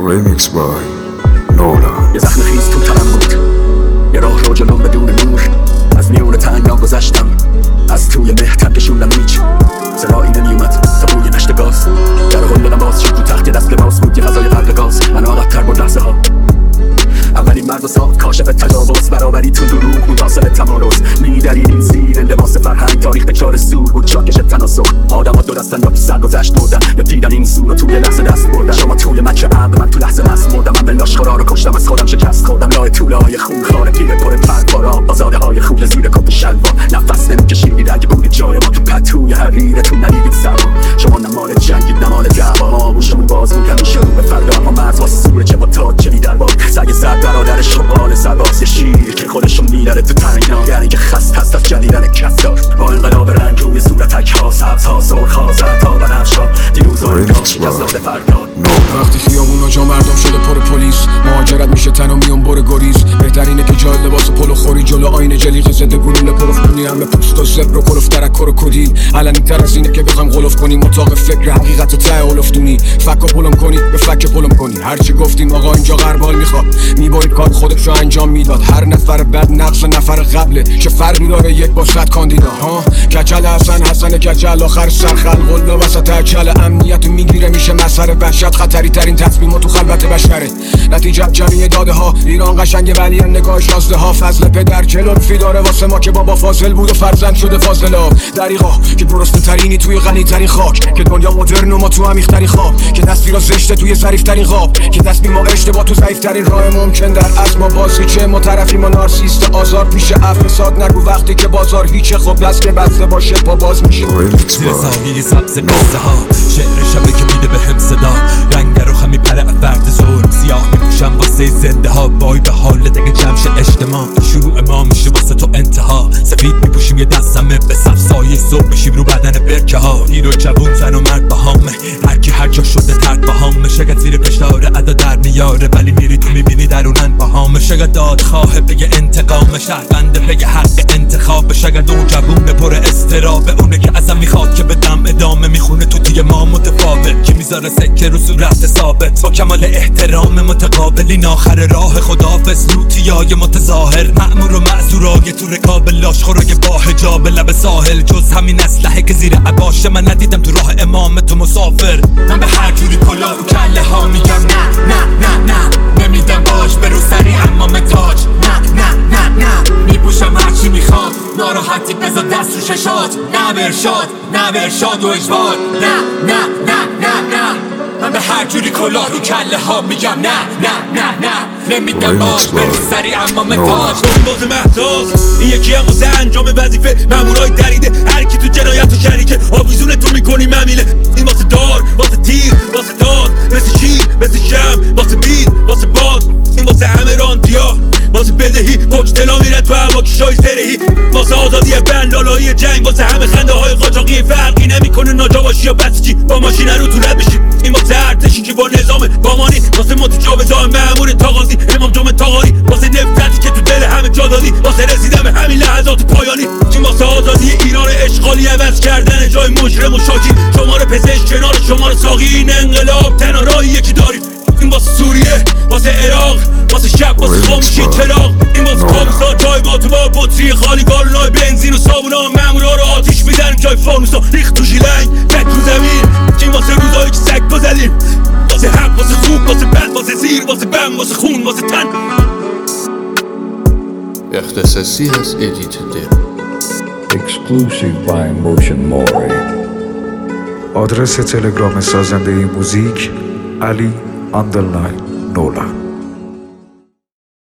Remix by نولا. یه زخم خیز تو تنم بود، یه راه رو جلوم بدون نور. از میون تنگا گذشتم، از توی مهتم کشوندم هیچ صدایی نمیومد تا بوی نشت گاز. در هل دادم باز شد تو تخت یه دست لباس بود، یه فضای غرق گاز. من عادت‌تر بود لحظه ها، اولین مرد و ساخت کاشف تجاوز. برابری تو دروغ بود حاصل تمارز. میدرید زیر لباس فرهنگ، تاریخ به چار سور بود چاکش تناسخ. آدم ها دو دستن یا سرگذشت بردن، یا دیدن این سور رو توی لحظه دست بردن. شما توی مچ عقل، من تو لحظه مست مردم. من به لاشخورا رو کشتم، از خودم شکست خوردم. لای طوله های خون خاره پیره پر پرپارا، آزاده های خوله زیر کت شلوار. نفس نمیکشیدید اگه بود جای ما تو پتوی حریرتون ندیدید سرما. شما نمال جنگید نمال دعواها، موشمون باز بود همیشه رو به فردا. ما مرز واسه سوره چه با تاج چلی در باد. سگ زرد برادر شمال سرباز، یه شیر که خودشو میداره تو تنگنا. یعنی که خست هست از جلیدن کسدار. با انقلاب رنگ روی صورتک ها، سبز ها سرخ ها زرد ها بنفش ها. دیروز و امروز شکست فرداد. وقتی خیابونا جا مردم شده پر پلیس، مهاجرت میشه تن و میون بر گریز. بهترینه که جای لباس پلو خوری جلو آینه جلیقه زده گلوله پرخونی. همه پوست و زبر و کلوف درک و کدیل. علنی تر از اینه که بخوایم غلوف کنیم اتاق فکر حقیقت و ته اولفتونی. فک و پلم کنی به فک پلم کنی. هرچی گفتیم آقا اینجا غربال میخواد، میبرید کار خودش رو انجام میداد. هر نفر بعد نقص نفر قبله، چه فرقی داره یک با 100 کاندیدا ها. کچل حسن کچل آخر سرخل قله وسط اکل. امنیت میگیره میشه مسخره، وحشت خطری ترین تصمیم تو خلوت بشره. نتیجه جمعی داده ها، ایران قشنگه ولی نگاهش راسته ها. فضل پدر چه لطفی داره واسه ما که بابا فاضل بود و فرزند شده فاضلا. دریغا که درست ترینی توی غنی ترین خاک، که دنیا مدرن و ما تو عمیق ترین خواب. که تصویرا زشته توی ظریف ترین خواب، که تصمیم ما اشتباه تو ضعیف ترین راه ممکن. در اصل ما بازی چه ما طرفی ما نارسیست آزار پیش افساد. نگو وقتی که بازار هیچه، خب دست که بسته باشه پا باز میشه. زیر سایه سبز قصه ها، شعر شبه که میده به هم صدا. رنگ رو خمی پره فرد ظلم، سیاه میپوشم واسه زنده ها. وای به حال دیگه جمش اجتماع، شروع ما میشه واسه تو انتها. سفید میپوشیم یه دستمه به صف سایه صبح بشیم رو بدن برکه ها. هیرو جوون زن و مرد بهامه، هرکی هر جا شده ترد بهامه. شاید زیر فشار ادا در میاره، ولی میری تو میبینی درونن بهامه. شاید دادخواه بگه انتقام، شهرونده بگه حق انتخاب. شاید اون جوون پر استرابه، اونه که ازم میخواد که بدم ادامه. میخونه تو توی ما متفاوت، که میذاره سکه رو صورت ثابت. با کمال احترام متقابلین آخر راه خداحافظ. لوتیای متظاهر، مأمور و معذورای تو رکاب لاشخورای با حجاب لب ساحل. جز همین اسلحه که زیر عباشه، من ندیدم تو راه امام تو مسافر. من به هر جوری کلا رو کله ها میگم نه نه نه نه. نمیدم باش به رو سری امام تاج. نه نه نه نه. میپوشم هرچی میخواد، ناراحتی بذار دست رو ششات. نه به ارشاد و اجبار. نه نه نه نه نه. من به هر جوری کلا رو کله ها میگم نه نه نه نه. نمیدم باش به رو سری امام تاج. باز محتاز این یکی هم واسه انجام وظیفه. مامورای دریده، هر کی تو جنایت و شریکه. آویزونه تو میکنی ممیله. این واسه دار، واسه تیر، واسه داد. مثل شیر، مثل شم، واسه بید، واسه باد. این واسه همه رانتیا، واسه بدهی پشت دلا میره تو هوا کشای زرهی. واسه آزادی بندالایی جنگ، واسه همه خنده های قاچاقی. فرقی نمیکنه ناجا باشی یا بسیجی، با ماشین رو تو رد بشی. این واسه ارتشی که با نظام بامانی، واسه متجاوزای مأمور تاغازی. امام جمعه تاغاری، واسه نفرتی که تو دل همه جا دادی. واسه رسیدن به همین لحظات پایانی. این واسه آزادی ایران اشغالی، عوض کردن جای مجرم و شاکی. شماره پزشک کنار شماره ساقی. این انقلاب تنها راه یکی داری. این واسه سوریه، واسه عراق، واسه شب، واسه خاموشی چراغ. این واسه کابوسا جای با تو با بطری خالی. گالونای بنزین و صابونا، مامورا رو آتیش میزنیم جای فانوسا. ریخت تو ژیلنگ بد رو زمین. این واسه روزایی که سگ بزدیم. واسه حق، واسه خوب، واسه بد، واسه زیر، واسه بم، واسه خون، واسه تن. اختصاصی از ادیتده. Exclusive by Motion Mori. آدرس تلگرام سازنده موزیک علی_نولا.